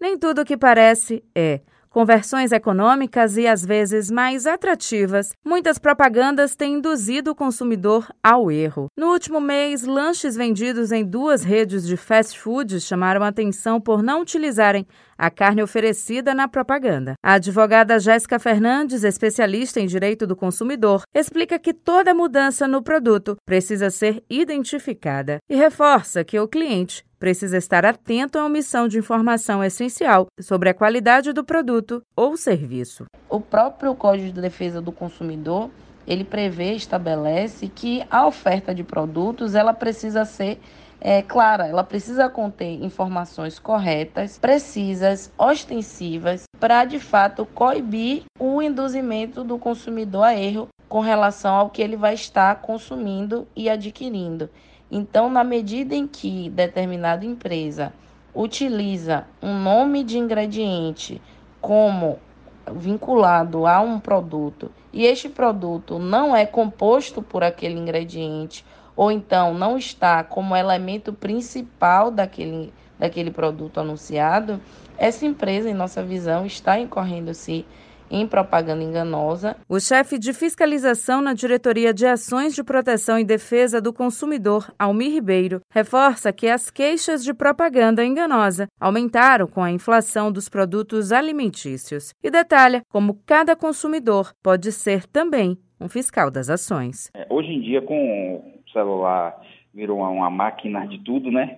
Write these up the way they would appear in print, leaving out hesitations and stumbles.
Nem tudo o que parece é. Com versões econômicas e às vezes mais atrativas, muitas propagandas têm induzido o consumidor ao erro. No último mês, lanches vendidos em 2 redes de fast food chamaram a atenção por não utilizarem a carne oferecida na propaganda. A advogada Jéssica Fernandes, especialista em direito do consumidor, explica que toda mudança no produto precisa ser identificada e reforça que o cliente precisa estar atento à omissão de informação essencial sobre a qualidade do produto ou serviço. O próprio Código de Defesa do Consumidor, ele estabelece que a oferta de produtos ela precisa ser clara, ela precisa conter informações corretas, precisas, ostensivas, para de fato coibir o induzimento do consumidor a erro com relação ao que ele vai estar consumindo e adquirindo. Então, na medida em que determinada empresa utiliza um nome de ingrediente como vinculado a um produto e este produto não é composto por aquele ingrediente ou então não está como elemento principal daquele produto anunciado, essa empresa, em nossa visão, está incorrendo-se em propaganda enganosa. O chefe de fiscalização na Diretoria de Ações de Proteção e Defesa do Consumidor, Almir Ribeiro, reforça que as queixas de propaganda enganosa aumentaram com a inflação dos produtos alimentícios e detalha como cada consumidor pode ser também um fiscal das ações. Hoje em dia, com o celular, virou uma máquina de tudo, né?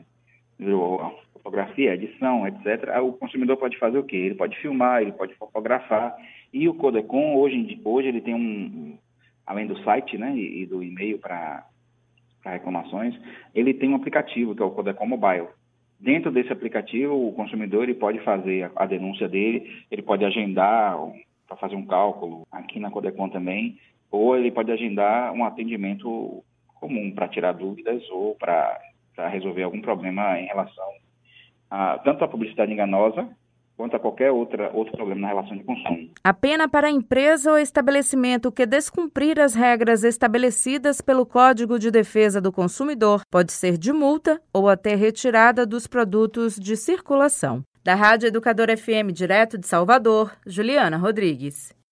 Virou fotografia, edição, etc. O consumidor pode fazer o quê? Ele pode filmar, ele pode fotografar. E o Codecon, hoje ele tem além do site, né, e do e-mail para reclamações, ele tem um aplicativo, que é o Codecon Mobile. Dentro desse aplicativo, o consumidor ele pode fazer a denúncia dele, ele pode agendar para fazer um cálculo aqui na Codecon também, ou ele pode agendar um atendimento comum para tirar dúvidas ou para resolver algum problema em relação tanto à publicidade enganosa, quanto a qualquer outro problema na relação de consumo. A pena para a empresa ou estabelecimento que descumprir as regras estabelecidas pelo Código de Defesa do Consumidor pode ser de multa ou até retirada dos produtos de circulação. Da Rádio Educadora FM, direto de Salvador, Juliana Rodrigues.